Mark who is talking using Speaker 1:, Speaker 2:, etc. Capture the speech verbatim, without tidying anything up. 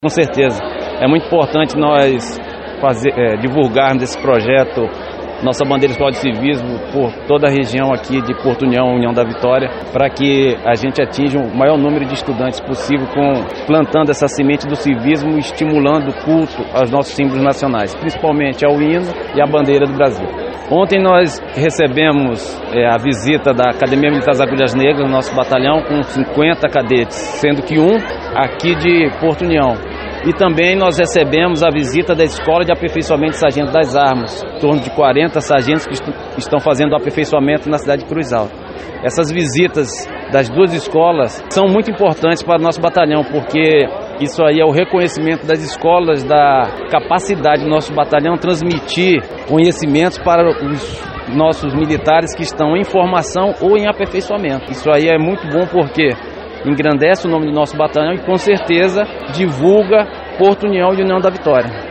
Speaker 1: Com certeza, é muito importante nós fazer, é, divulgarmos esse projeto, nossa bandeira escola de civismo, por toda a região aqui de Porto União, União da Vitória, para que a gente atinja o maior número de estudantes possível, com, plantando essa semente do civismo e estimulando o culto aos nossos símbolos nacionais, principalmente ao hino e à bandeira do Brasil. Ontem nós recebemos é, a visita da Academia Militar das Agulhas Negras no nosso batalhão, com cinquenta cadetes, sendo que um aqui de Porto União. E também nós recebemos a visita da Escola de Aperfeiçoamento de Sargento das Armas, em torno de quarenta sargentos que est estão fazendo o aperfeiçoamento na cidade de Cruz Alta. Essas visitas das duas escolas são muito importantes para o nosso batalhão, porque isso aí é o reconhecimento das escolas, da capacidade do nosso batalhão transmitir conhecimentos para os nossos militares que estão em formação ou em aperfeiçoamento. Isso aí é muito bom porque engrandece o nome do nosso batalhão e com certeza divulga Porto União e União da Vitória.